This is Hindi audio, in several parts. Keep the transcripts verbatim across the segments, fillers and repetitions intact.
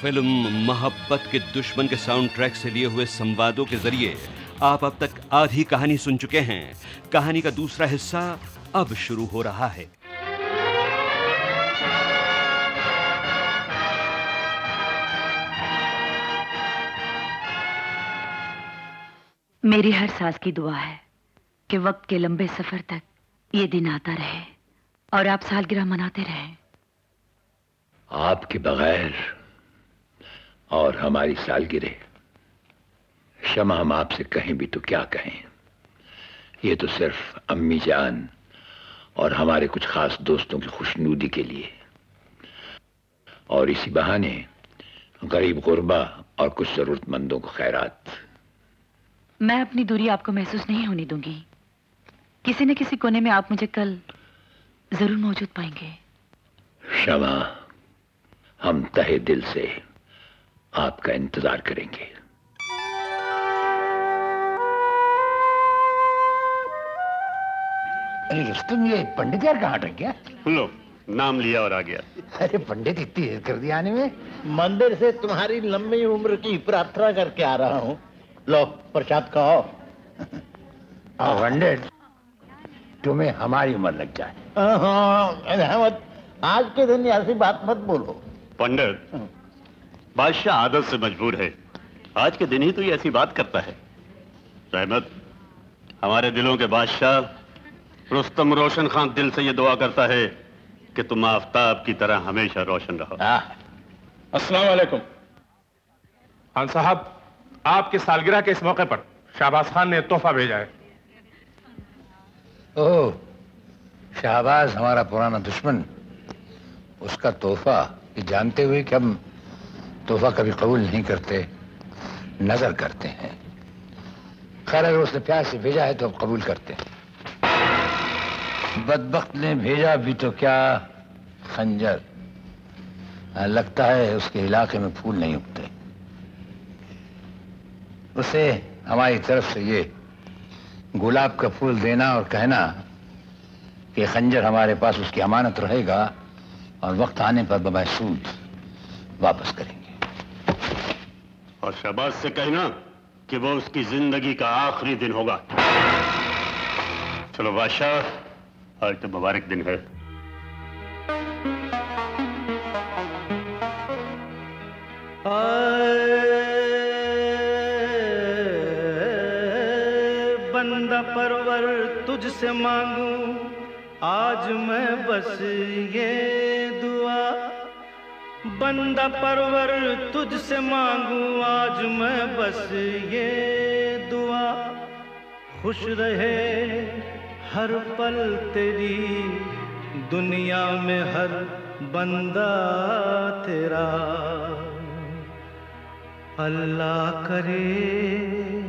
फिल्म मोहब्बत के दुश्मन के साउंड ट्रैक से लिए हुए संवादों के जरिए आप अब तक आधी कहानी सुन चुके हैं। कहानी का दूसरा हिस्सा अब शुरू हो रहा है। मेरी हर सांस की दुआ है कि वक्त के लंबे सफर तक ये दिन आता रहे और आप सालगिरह मनाते रहें। आपके बगैर और हमारी सालगिरह, शमा, हम आपसे कहें भी तो क्या कहें। ये तो सिर्फ अम्मी जान और हमारे कुछ खास दोस्तों की खुशनुदी के लिए, और इसी बहाने गरीब गुरबा और कुछ जरूरतमंदों को खैरात। मैं अपनी दूरी आपको महसूस नहीं होने दूंगी। किसी न किसी कोने में आप मुझे कल जरूर मौजूद पाएंगे। शमा, हम तहे दिल से आपका इंतजार करेंगे। अरे रुस्तम, ये पंडित यार कहाँ अटक गया? लो, नाम लिया और आ गया। अरे पंडित, इतनी देर कर दिया आने में? मंदिर से तुम्हारी लंबी उम्र की प्रार्थना करके आ रहा हूँ। लो प्रसाद खाओ। पंडित, तुम्हें हमारी उम्र लग जाए। रहमत, आज के दिन ऐसी बात मत बोलो। पंडित, बादशाह आदत से मजबूर है। आज के दिन ही तो ये ऐसी बात करता है। रहमत, हमारे दिलों के बादशाह रुस्तम रोशन खान दिल से ये दुआ करता है कि तुम आफताब की तरह हमेशा रोशन रहो। अस्सलाम वालेकुम। खान साहब, आपकी सालगिरह के इस मौके पर शाहबाज खान ने तोहफा भेजा है। ओह, शाहबाज हमारा पुराना दुश्मन, उसका तोहफा, ये जानते हुए कि हम तोहफा कभी कबूल नहीं करते, नजर करते हैं। खैर, अगर उसने प्यार से भेजा है तो अब कबूल करते हैं। बदबख्त ने भेजा भी तो क्या, खंजर। लगता है उसके इलाके में फूल नहीं उगते। उसे हमारी तरफ से ये गुलाब का फूल देना और कहना कि खंजर हमारे पास उसकी अमानत रहेगा और वक्त आने पर बमहसूद वापस करेंगे। और शहबाज से कहना कि वो उसकी जिंदगी का आखिरी दिन होगा। चलो बादशाह, आज तो मुबारक दिन है। बंदा परवर तुझसे मांगू आज मैं बस ये दुआ, बंदा परवर तुझसे मांगू आज मैं बस ये दुआ, खुश रहे हर पल तेरी दुनिया में हर बंदा तेरा, अल्लाह करे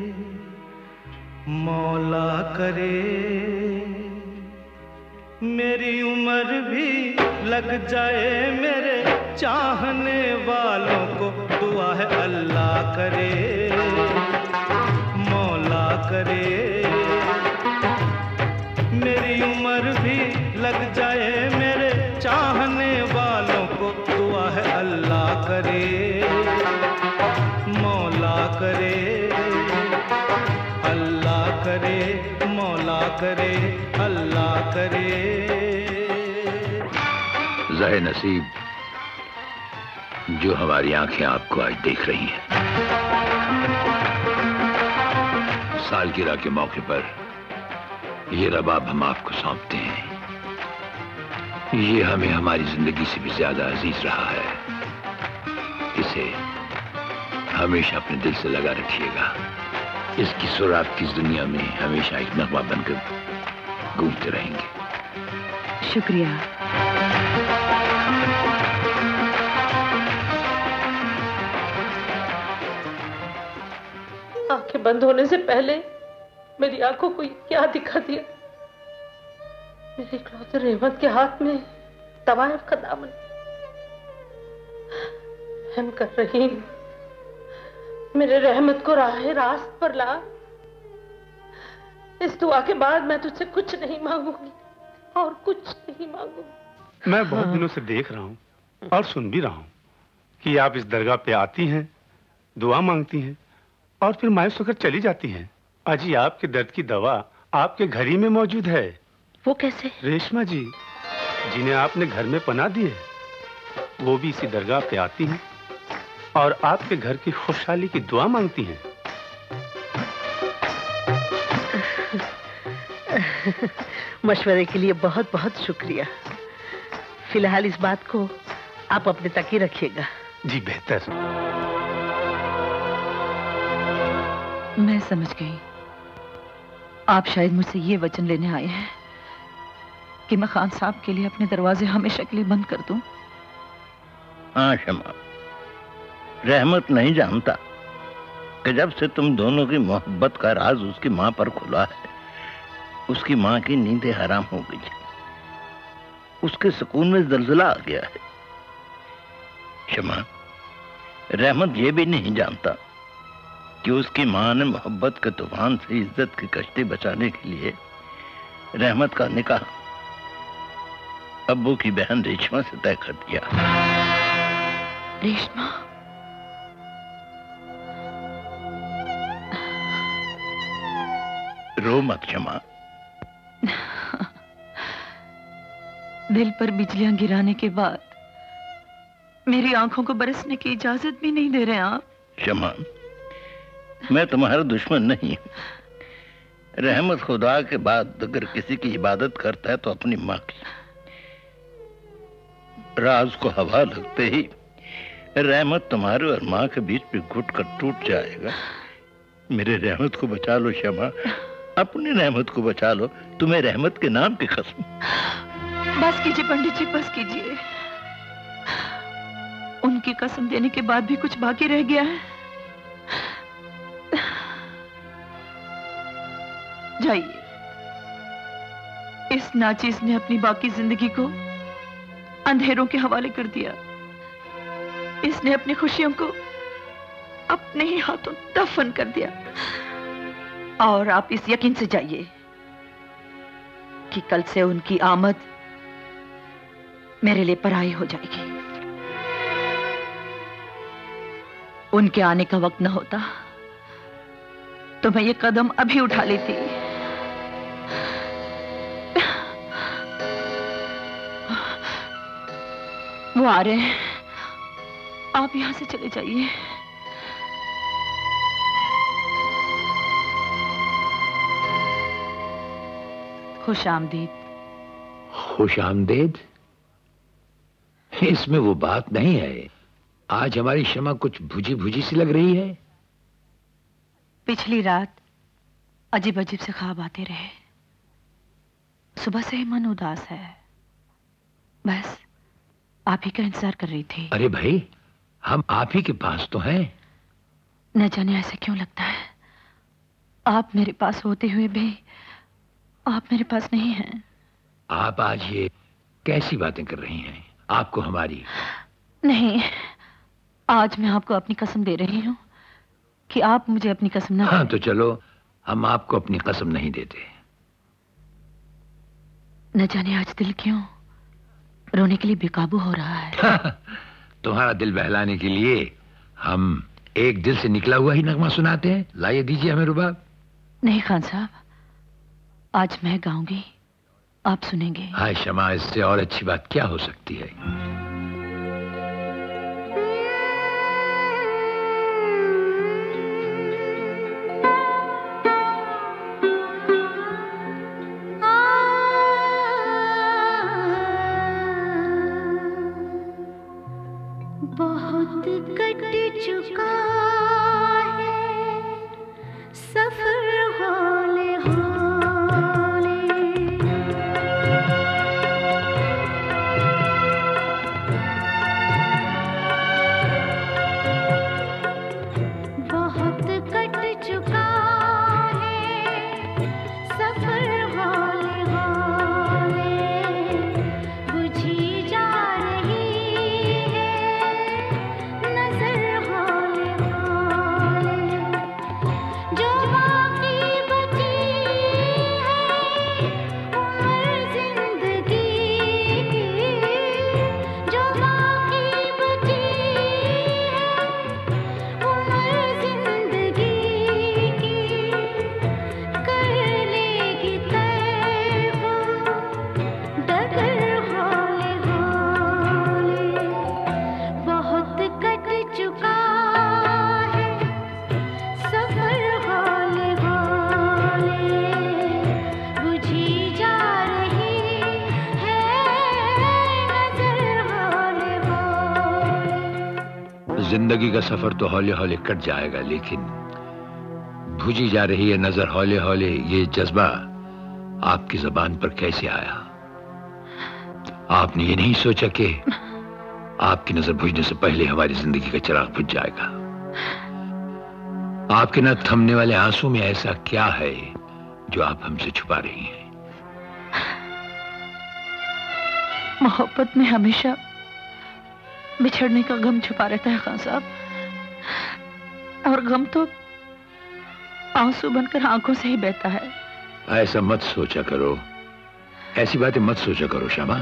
मौला करे मेरी उम्र भी लग जाए मेरे चाहने वालों को, दुआ है अल्लाह करे मौला करे मेरी उम्र भी लग जाए मेरे चाहने वालों को, दुआ है अल्लाह करे मौला करे, अल्लाह करे मौला करे, अल्लाह करे। ज़हे नसीब, जो हमारी आंखें आपको आज देख रही हैं, सालगिरह के मौके पर ये रबाब हम आपको सौंपते हैं। ये हमें हमारी जिंदगी से भी ज्यादा अजीज रहा है। इसे हमेशा अपने दिल से लगा रखिएगा। इसकी सुर आपकी इस दुनिया में हमेशा एक नगमा बनकर गूंजते रहेंगे। शुक्रिया। आंखें बंद होने से पहले मेरी आंखों को क्या दिखा दिया। मेरे इकलौते रहमत के हाथ में तवायफ का दामन। रहम कर रही हूं, मेरे रहमत को राह रास्त पर ला। इस दुआ के बाद मैं तुझसे कुछ नहीं मांगूंगी और कुछ नहीं मांगूंगी। मैं बहुत दिनों से देख रहा हूं और सुन भी रहा हूं कि आप इस दरगाह पे आती हैं, दुआ मांगती हैं और फिर मायूस होकर चली जाती हैं। अजी आपके दर्द की दवा आपके घर ही में मौजूद है। वो कैसे? रेशमा जी, जिन्हें आपने घर में पनाह दी है, वो भी इसी दरगाह पे आती हैं और आपके घर की खुशहाली की दुआ मांगती हैं। मशवरे के लिए बहुत बहुत शुक्रिया। फिलहाल इस बात को आप अपने तक ही रखिएगा। जी बेहतर। मैं समझ गई, आप शायद मुझसे ये वचन लेने आए हैं कि मैं खान साहब के लिए अपने दरवाजे हमेशा के लिए बंद कर दूं। हाँ शमा, रहमत नहीं जानता कि जब से तुम दोनों की मोहब्बत का राज उसकी मां पर खुला है, उसकी मां की नींदें हराम हो गई है, उसके सुकून में जलजला आ गया है। शमा, रहमत ये भी नहीं जानता कि उसकी मां ने मोहब्बत के तूफान से इज्जत की कश्ती बचाने के लिए रहमत का निकाह अब्बू की बहन रेशमा से तय कर दिया। रेशमा? रो मत शमा। दिल पर बिजलियां गिराने के बाद मेरी आंखों को बरसने की इजाजत भी नहीं दे रहे आप। शमा, मैं तुम्हारा दुश्मन नहीं हूं। रहमत खुदा के बाद अगर किसी की इबादत करता है तो अपनी मां की। राज को हवा लगते ही रहमत तुम्हारे और मां के बीच में घुट कर टूट जाएगा। मेरे रहमत को बचा लो शमा, अपनी रहमत को बचा लो, तुम्हें रहमत के नाम की कसम। बस कीजिए पंडित जी, बस कीजिए। उनकी कसम देने के बाद भी कुछ बाकी रह गया है। जाइए, इस नाचीज ने अपनी बाकी जिंदगी को अंधेरों के हवाले कर दिया। इसने अपनी खुशियों को अपने ही हाथों दफन कर दिया। और आप इस यकीन से जाइए कि कल से उनकी आमद मेरे लिए पराई हो जाएगी। उनके आने का वक्त न होता तो मैं ये कदम अभी उठा लेती। वो आ रहे हैं, आप यहां से चले जाइए। खुश आमदीद। खुश आमदीद? इसमें वो बात नहीं है। आज हमारी शमा कुछ भुजी भुजी सी लग रही है। पिछली रात अजीब अजीब से ख्वाब आते रहे। सुबह से ही मन उदास है। बस आप ही का इंतजार कर रही थी। अरे भाई, हम आप ही के पास तो हैं। न जाने ऐसे क्यों लगता है, आप मेरे पास होते हुए भी आप मेरे पास नहीं हैं। आप आज ये कैसी बातें कर रही हैं? आपको हमारी? नहीं, आज मैं आपको अपनी कसम दे रही हूं कि आप मुझे अपनी कसम ना। हाँ तो चलो, हम आपको अपनी कसम नहीं देते। न जाने आज दिल क्यों रोने के लिए बेकाबू हो रहा है। तुम्हारा दिल बहलाने के लिए हम एक दिल से निकला हुआ ही नगमा सुनाते हैं। लाइए, दीजिए हमें रुबाब। नहीं खान साहब, आज मैं गाऊंगी, आप सुनेंगे। हाय शमा, इससे और अच्छी बात क्या हो सकती है? बहुत कट चुका है सफर हौले हौले, जिंदगी का सफर तो हौले हौले कट जाएगा, लेकिन भुजी जा रही है नजर हौले हौले, ये जज्बा आपकी जबान पर कैसे आया? आपने ये नहीं सोचा कि आपकी नजर बुझने से पहले हमारी जिंदगी का चिराग बुझ जाएगा? आपके न थमने वाले आंसू में ऐसा क्या है जो आप हमसे छुपा रही हैं? मोहब्बत में हमेशा बिछड़ने का गम छुपा रहता है खान साहब, और गम तो आंसू बनकर आंखों से ही बहता है। ऐसा मत सोचा करो, ऐसी बातें मत सोचा करो शमा।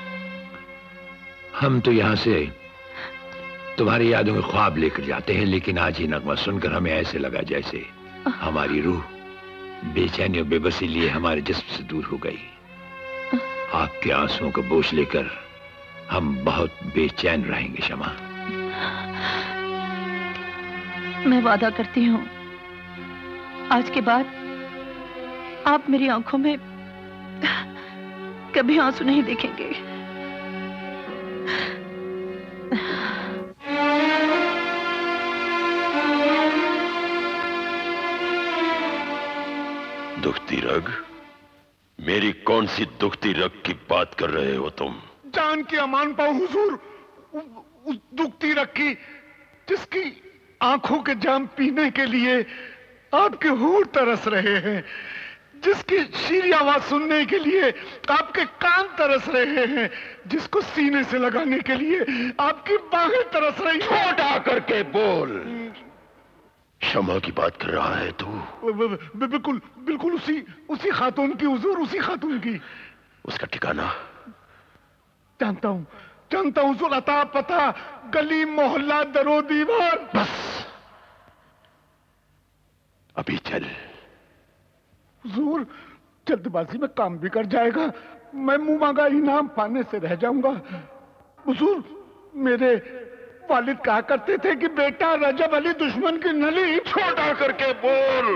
हम तो यहां से तुम्हारी यादों के ख्वाब लेकर जाते हैं, लेकिन आज ये नगमा सुनकर हमें ऐसे लगा जैसे हमारी रूह बेचैनी और बेबसी लिए हमारे जिस्म से दूर हो गई। आपके आंसुओं का बोझ लेकर हम बहुत बेचैन रहेंगे शमा। मैं वादा करती हूँ, आज के बाद आप मेरी आंखों में कभी आंसू नहीं देखेंगे। दुखती रग? मेरी कौन सी दुखती रग की बात कर रहे हो तुम? जान की अमान पाओ हुजूर, उस दुखती रग की जिसकी आंखों के जाम पीने के लिए आपके होंठ तरस रहे हैं, जिसकी शीरी आवाज सुनने के लिए आपके कान तरस रहे हैं, जिसको सीने से लगाने के लिए आपकी बाहें तरस रही हैं। छोटा करके बोल। शमा की बात कर रहा है तू? बिल्कुल बिल्कुल उसी उसी खातून की हुजूर, उसी खातून की। उसका ठिकाना जानता हूं, जानता हूं हुजूर, अता पता, गली मोहल्ला दरो दीवार। बस अभी चल। हुजूर जल्दबाजी में काम बिगड़ जाएगा, मैं मुंह मांगा इनाम पाने से रह जाऊंगा। हुजूर मेरे वालिद कहा करते थे कि बेटा रजब अली दुश्मन की नली। छोटा करके बोल।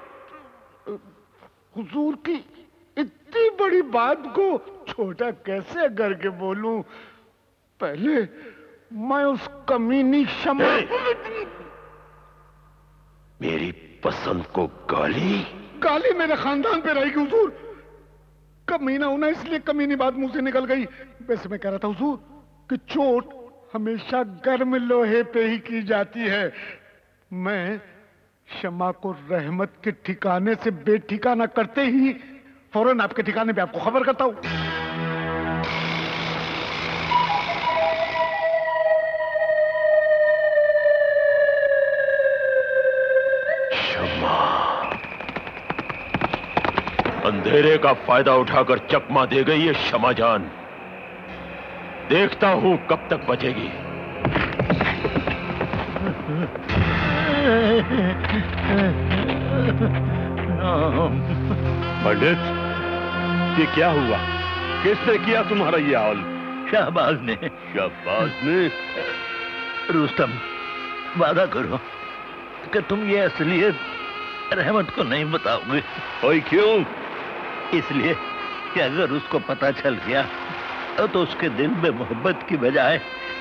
हुजूर की इतनी बड़ी बात को छोटा कैसे करके बोलूं? पहले मैं उस कमीनी शमा मेरी पसंद को गाली गाली मेरे खानदान पे रहेगी हुजूर। कमीना होना इसलिए कमीनी बात मुंह से निकल गई। वैसे मैं कह रहा था हुजूर कि चोट हमेशा गर्म लोहे पे ही की जाती है। मैं शमा को रहमत के ठिकाने से बेठिकाना करते ही फौरन आपके ठिकाने पे आपको खबर करता हूं। शमा अंधेरे का फायदा उठाकर चकमा दे गई है शमा जान। देखता हूं कब तक बचेगी। पंडित, ये क्या हुआ? किसने किया तुम्हारा ये हाल? शहबाज ने। शहबाज ने? रुस्तम, वादा करो कि तुम ये असलियत रहमत को नहीं बताओगे। और क्यों? इसलिए कि अगर उसको पता चल गया तो उसके दिल में मोहब्बत की बजाय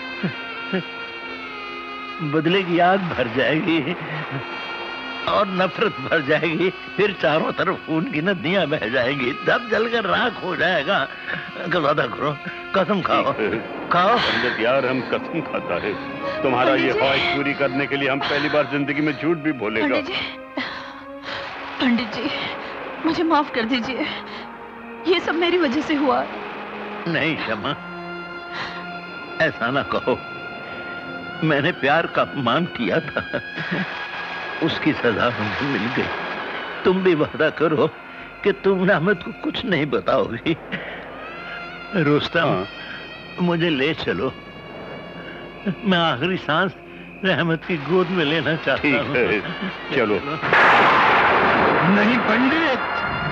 बदले की आग भर जाएगी और नफरत भर जाएगी। फिर चारों तरफ खून की नदियां बह जाएंगी, दब जलकर राख हो जाएगा। वादा करो, कसम खाओ खाओ। पंडित यार, हम कसम खाता है तुम्हारा ये ख्वाहिश पूरी करने के लिए हम पहली बार जिंदगी में झूठ भी बोलेगा। पंडित जी, पंडित जी मुझे माफ कर दीजिए, ये सब मेरी वजह से हुआ। नहीं शमा, ऐसा ना कहो। मैंने प्यार का अपमान किया था, उसकी सजा मुझे मिल गई। तुम भी वादा करो कि तुम रहमत को कुछ नहीं बताओगी। रुस्तम, मुझे ले चलो, मैं आखिरी सांस रहमत की गोद में लेना चाहता हूँ। ठीक है, चलो। नहीं पंडित,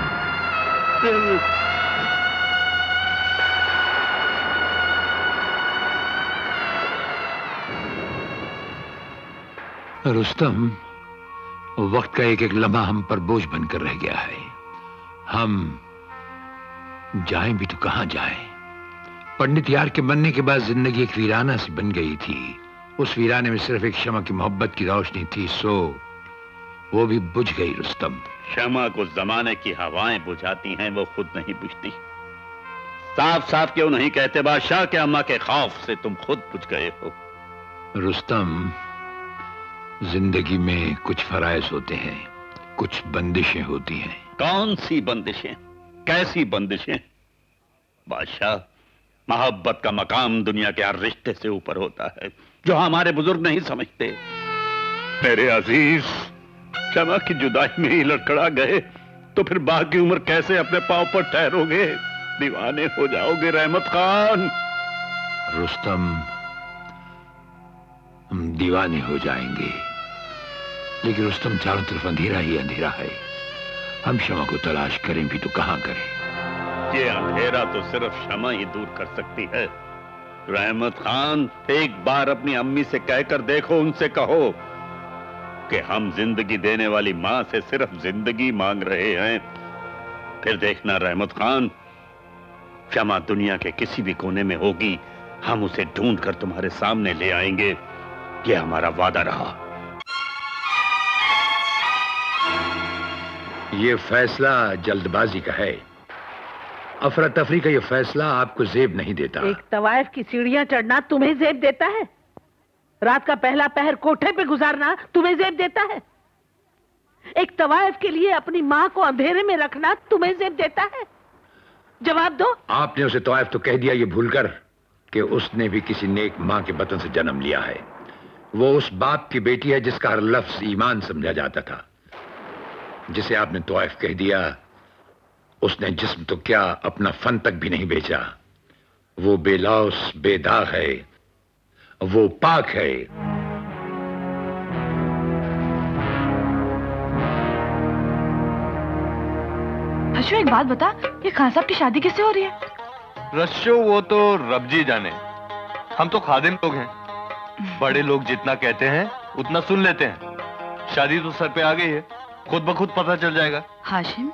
रुस्तम, वक्त का एक एक लम्हा हम पर बोझ बनकर रह गया है। हम जाएं भी तो कहां जाएं? पंडित यार के बनने के बाद जिंदगी एक वीराना सी बन गई थी। उस वीराने में सिर्फ एक शमा की मोहब्बत की रोशनी थी, सो वो भी बुझ गई रुस्तम। शमा को जमाने की हवाएं बुझाती हैं, वो खुद नहीं बुझती। साफ साफ क्यों नहीं कहते बादशाह कि अम्मा के खौफ से तुम खुद बुझ गए हो? रुस्तम, जिंदगी में कुछ फराइज होते हैं, कुछ बंदिशें होती हैं। कौन सी बंदिशें? कैसी बंदिशें? बादशाह, मोहब्बत का मकाम दुनिया के हर रिश्ते से ऊपर होता है, जो हमारे बुजुर्ग नहीं समझते। मेरे अजीज, शमा की जुदाई में ही लड़खड़ा गए तो फिर बाकी उम्र कैसे अपने पांव पर ठहरोगे? दीवाने हो जाओगे रहमत खान। रुस्तम, हम दीवाने हो जाएंगे, लेकिन रुस्तम चारों तरफ अंधेरा ही अंधेरा है। हम शमा को तलाश करें भी तो कहां करें? ये अंधेरा तो सिर्फ शमा ही दूर कर सकती है। रहमत खान, एक बार अपनी अम्मी से कहकर देखो, उनसे कहो कि हम जिंदगी देने वाली मां से सिर्फ जिंदगी मांग रहे हैं। फिर देखना रहमत खान, शमा दुनिया के किसी भी कोने में होगी, हम उसे ढूंढ कर तुम्हारे सामने ले आएंगे। ये हमारा वादा रहा। ये फैसला जल्दबाजी का है। अफरा तफरी का ये फैसला आपको जेब नहीं देता। एक तवायफ की सीढ़ियां चढ़ना तुम्हें जेब देता है? रात का पहला पहर कोठे पे गुजारना तुम्हें जेब देता है? एक तवायफ के लिए अपनी माँ को अंधेरे में रखना तुम्हें जेब देता है? जवाब दो। आपने उसे तवायफ तो कह दिया, ये भूलकर कि उसने भी किसी नेक माँ के बतन से जन्म लिया है। वो उस बाप की बेटी है जिसका हर लफ्ज ईमान समझा जाता था। जिसे आपने तवायफ कह दिया, उसने जिस्म तो क्या अपना फन तक भी नहीं बेचा। वो बेलौस बेदाग है, वो पाक है। हशो, एक बात बता, ये खान साहब की शादी किससे हो रही है? रश्शो, वो तो रब जी जाने। हम तो खादिम लोग हैं। बड़े लोग जितना कहते हैं उतना सुन लेते हैं। शादी तो सर पे आ गई है, खुद ब खुद पता चल जाएगा। हाशिम,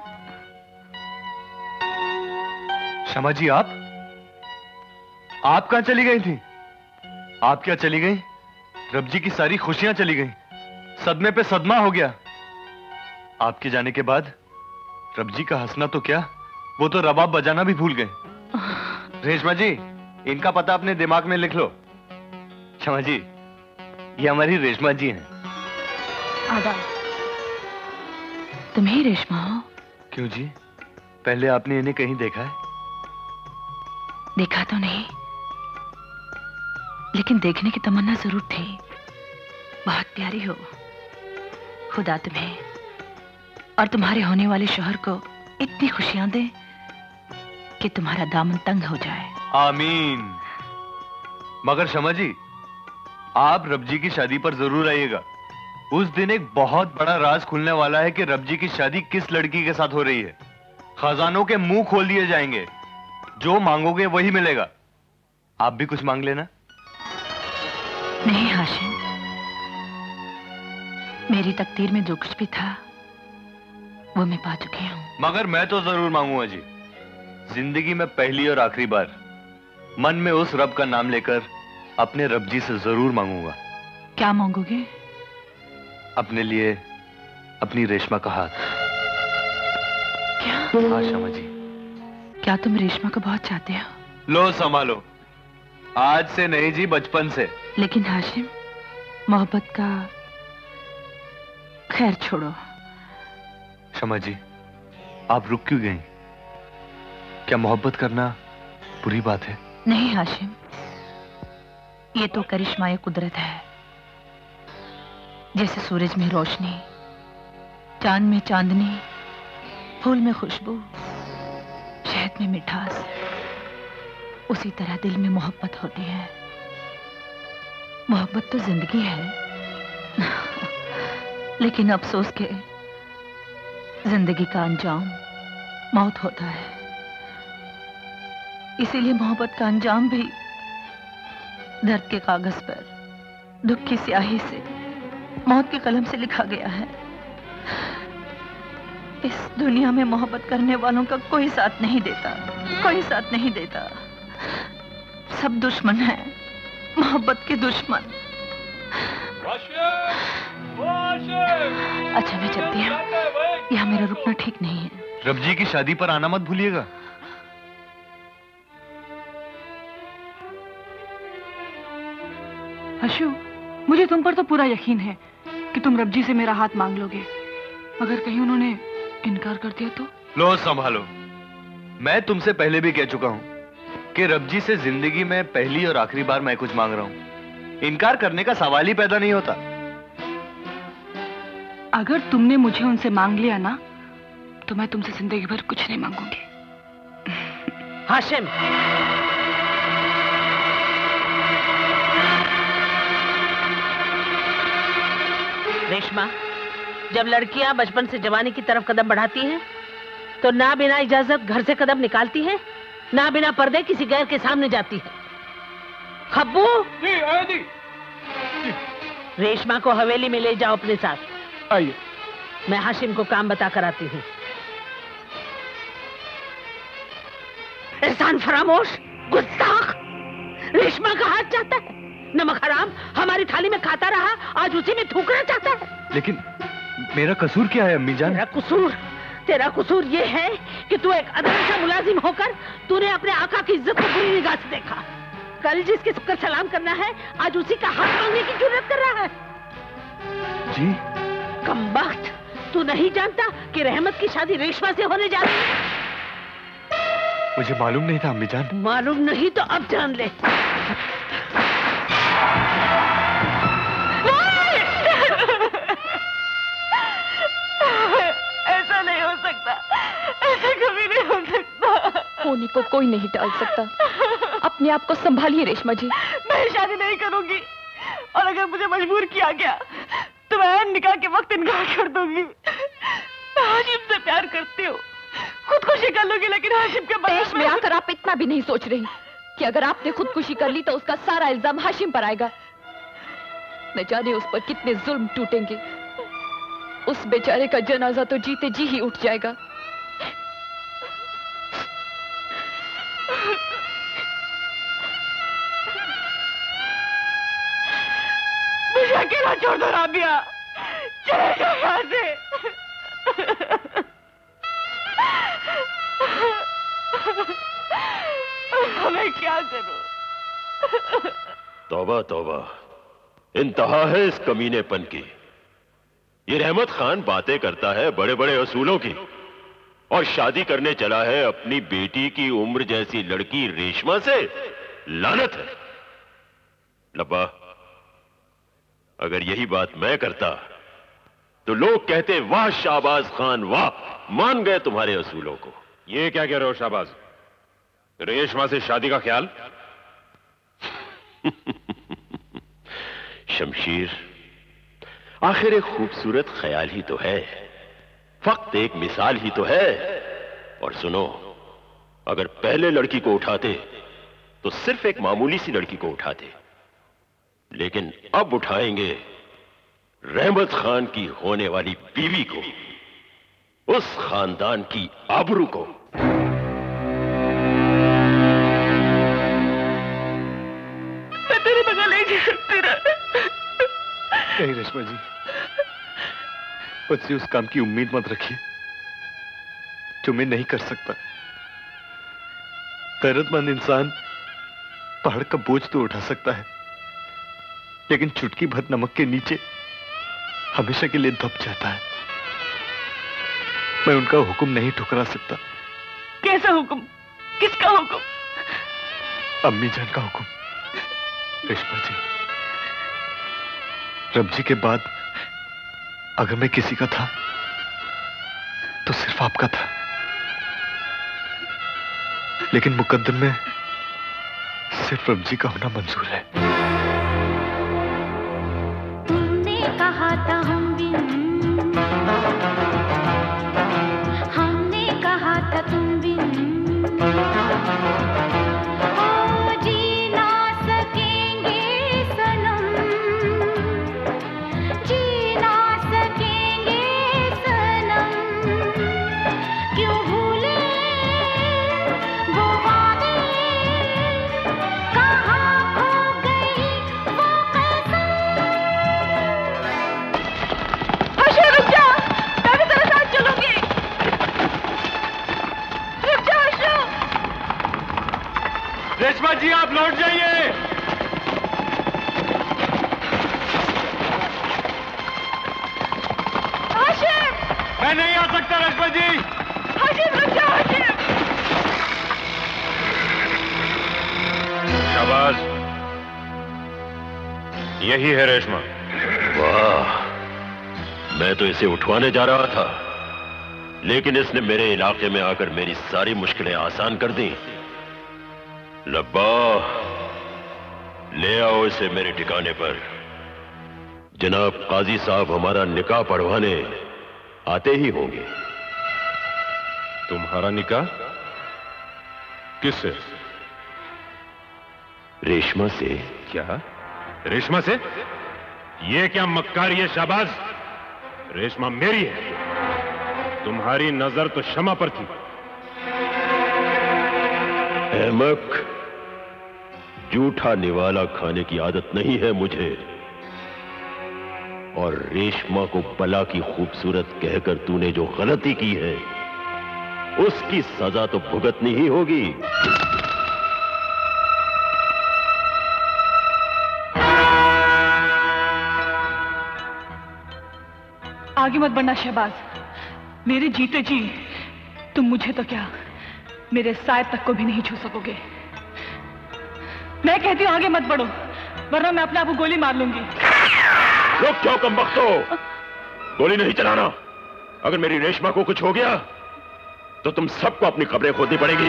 शमा जी, आप आप कहां चली गई थी? आप क्या चली गई? रब जी की सारी खुशियां चली गई। सदमे पे सदमा हो गया। आपके जाने के बाद रब जी का हंसना तो क्या, वो तो रबाब बजाना भी भूल गए। रेशमा जी, इनका पता अपने दिमाग में लिख लो। शमा जी, ये हमारी रेशमा जी हैं। आदाब। तुम ही रेशमा हो? क्यों जी, पहले आपने इन्हें कहीं देखा है? देखा तो नहीं, लेकिन देखने की तमन्ना जरूर थी। बहुत प्यारी हो। खुदा तुम्हें और तुम्हारे होने वाले शौहर को इतनी खुशियां दे कि तुम्हारा दामन तंग हो जाए। आमीन। मगर शमा जी, आप रब जी की शादी पर जरूर आइएगा। उस दिन एक बहुत बड़ा राज खुलने वाला है कि रब जी की शादी किस लड़की के साथ हो रही है। खजानों के मुंह खोल दिए जाएंगे। जो मांगोगे वही मिलेगा। आप भी कुछ मांग लेना। नहीं हाशिम, मेरी तकदीर में जो कुछ भी था वो मैं पा चुकी हूँ। मगर मैं तो जरूर मांगूंगा जी। जिंदगी में पहली और आखिरी बार मन में उस रब का नाम लेकर अपने रब जी से जरूर मांगूंगा। क्या मांगोगे? अपने लिए अपनी रेशमा का हाथ। क्या? हाँ शमा जी। क्या तुम रेशमा को बहुत चाहते हो? लो संभालो। आज से नहीं जी, बचपन से। लेकिन हाशिम, मोहब्बत का खैर छोड़ो। शमा जी, आप रुक क्यों गई? क्या मोहब्बत करना बुरी बात है? नहीं हाशिम, ये तो करिश्माए कुदरत है। जैसे सूरज में रोशनी, चांद में चांदनी, फूल में खुशबू, शहद में मिठास, उसी तरह दिल में मोहब्बत होती है। मोहब्बत तो जिंदगी है। लेकिन अफसोस के जिंदगी का अंजाम मौत होता है। इसीलिए मोहब्बत का अंजाम भी दर्द के कागज पर दुख की स्याही से मौत के कलम से लिखा गया है। इस दुनिया में मोहब्बत करने वालों का कोई साथ नहीं देता, कोई साथ नहीं देता। सब दुश्मन हैं, मोहब्बत के दुश्मन। अच्छा मैं चलती हूँ, यहाँ मेरा रुकना ठीक नहीं है। रब्जी की शादी पर आना मत भूलिएगा। हशु, मुझे तुम पर तो पूरा यकीन है कि तुम रब्जी से मेरा हाथ मांग लोगे, मगर कहीं उन्होंने इनकार कर दिया तो? लो संभालो, मैं तुमसे पहले भी कह चुका हूं कि रब्जी से जिंदगी में पहली और आखिरी बार मैं कुछ मांग रहा हूं। इनकार करने का सवाल ही पैदा नहीं होता। अगर तुमने मुझे उनसे मांग लिया ना, तो मैं तुमसे जिंदगी भर कुछ नहीं मांगूंगी। हाशिम, रेशमा, जब लड़कियां बचपन से जवानी की तरफ कदम बढ़ाती हैं, तो ना बिना इजाजत घर से कदम निकालती हैं, ना बिना पर्दे किसी गैर के सामने जाती है। खब्बू, जी, जी। रेशमा को हवेली में ले जाओ अपने साथ। आइए। मैं हाशिम को काम बता कर आती हूँ। एहसान फरामोश, गुस्ताख, रेशमा का हाथ चाहता है। नमक हराम हमारी थाली में खाता रहा, आज उसी में थूकना चाहता है। लेकिन मेरा कसूर क्या है अम्मी जान? तेरा कसूर, तेरा कसूर ये है कि तू एक अदालत का मुलाजिम होकर तूने अपने आका की इज्जत को बुरी निगाह से देखा। कल जिसके सबका सलाम करना है, आज उसी का हाथ मांगने की जुर्रत कर रहा है। जी? कमबख्त, तू नहीं जानता कि रहमत की शादी रेशमा से होने जा रही है? मुझे मालूम नहीं था अम्मी जान। मालूम नहीं तो अब जान ले। ऐसा नहीं हो सकता, ऐसा कभी नहीं हो सकता। होने को कोई नहीं टाल सकता। अपने आप को संभालिए रेशमा जी। मैं शादी नहीं करूंगी, और अगर मुझे मजबूर किया गया तो मैं निकाह के वक्त इनकार कर दूंगी। मैं हाशिम से प्यार करती हूँ, खुदकुशी कर लूंगी, लेकिन हाशिम के देश में आकर आप इतना भी नहीं सोच रही कि अगर आपने खुदकुशी कर ली तो उसका सारा इल्जाम हाशिम पर आएगा। न जाने उस पर कितने जुल्म टूटेंगे। उस बेचारे का जनाजा तो जीते जी ही उठ जाएगा। मुझे अकेला छोड़ दो राबिया, चले जाओ यहाँ से। मैं क्या करूं? तौबा तौबा, इंतहा है इस कमीनेपन की। ये रहमत खान बातें करता है बड़े बड़े असूलों की, और शादी करने चला है अपनी बेटी की उम्र जैसी लड़की रेशमा से। लानत है। लब्बा, अगर यही बात मैं करता तो लोग कहते वाह शाहबाज खान वाह, मान गए तुम्हारे असूलों को। ये क्या कह रहे हो शाहबाज? रेशमा से शादी का ख्याल? शमशीर, आखिर एक खूबसूरत ख्याल ही तो है, फक्त एक मिसाल ही तो है। और सुनो, अगर पहले लड़की को उठाते तो सिर्फ एक मामूली सी लड़की को उठाते, लेकिन अब उठाएंगे रहमत खान की होने वाली बीवी को, उस खानदान की आबरू को। मैं तेरे बगैर नहीं जी सकती ना। नहीं रेशमा जी, मुझसे उस काम की उम्मीद मत रखिए जो मैं नहीं कर सकता। गैरतमंद इंसान पहाड़ का बोझ तो उठा सकता है, लेकिन चुटकी भर नमक के नीचे हमेशा के लिए दब जाता है। मैं उनका हुक्म नहीं ठुकरा सकता। कैसा हुक्म? किसका हुक्म? अम्मी जान का हुक्म। रेशमा जी, रब्जी के बाद अगर मैं किसी का था तो सिर्फ आपका था, लेकिन मुकद्दर में सिर्फ रब्जी का होना मंजूर है। तुमने कहा था हम भी, हमने कहा था तुम भी, ओ जी ना सकेंगे सनम, जी ना सकेंगे सनम, क्यों भूले वो वादे, कहाँ खो गए रेशमा जी आप लौट जाइए। हाशिम! मैं नहीं आ सकता रेशमा जी। हाशिम रुक जाओ हाशिम। शाबाश, यही है रेशमा। वाह, मैं तो इसे उठवाने जा रहा था, लेकिन इसने मेरे इलाके में आकर मेरी सारी मुश्किलें आसान कर दी। लब्बा, ले आओ इसे मेरे ठिकाने पर। जनाब काजी साहब हमारा निकाह पढ़वाने आते ही होंगे। तुम्हारा निकाह किससे? रेशमा से। क्या? रेशमा से? ये क्या मक्कारी है शाबाज? रेशमा मेरी है। तुम्हारी नजर तो शमा पर थी। अहमक, जूठा निवाला खाने की आदत नहीं है मुझे, और रेशमा को बला की खूबसूरत कहकर तूने जो गलती की है उसकी सजा तो भुगतनी ही होगी। आगे मत बढ़ना शहबाज, मेरे जीते जी तुम मुझे तो क्या, मेरे साय तक को भी नहीं छू सकोगे। मैं कहती हूं आगे मत बढ़ो, वरना मैं अपने आप को गोली मार लूंगी। रुक जाओ कमबख्तो, गोली नहीं चलाना। अगर मेरी रेशमा को कुछ हो गया तो तुम सबको अपनी कब्रें खोदनी पड़ेगी।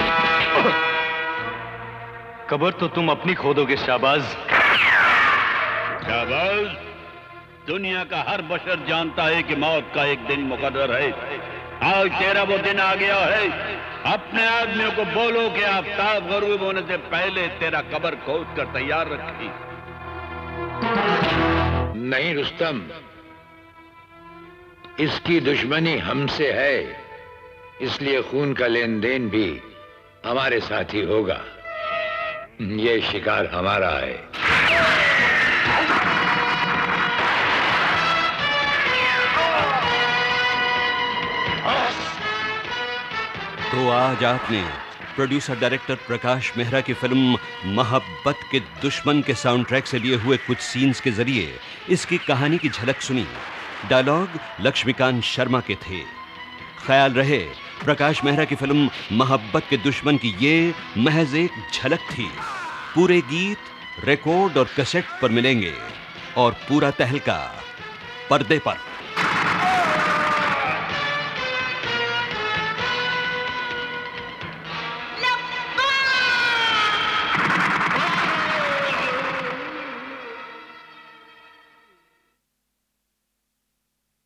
कब्र तो तुम अपनी खोदोगे शाबाज। शाबाज, दुनिया का हर बशर जानता है कि मौत का एक दिन मुकर्रर है। आज तेरा वो दिन आ गया है। अपने आदमियों को बोलो कि आफताब गरूब होने से पहले तेरा कब्र खोद कर तैयार रखी। नहीं रुस्तम, इसकी दुश्मनी हमसे है, इसलिए खून का लेन देन भी हमारे साथ ही होगा। ये शिकार हमारा है। तो आज आपने प्रोड्यूसर डायरेक्टर प्रकाश मेहरा की फिल्म मोहब्बत के दुश्मन के साउंड ट्रैक से लिए हुए कुछ सीन्स के जरिए इसकी कहानी की झलक सुनी। डायलॉग लक्ष्मीकांत शर्मा के थे। ख्याल रहे प्रकाश मेहरा की फिल्म मोहब्बत के दुश्मन की ये महज एक झलक थी। पूरे गीत रिकॉर्ड और कैसेट पर मिलेंगे और पूरा तहलका पर्दे पर।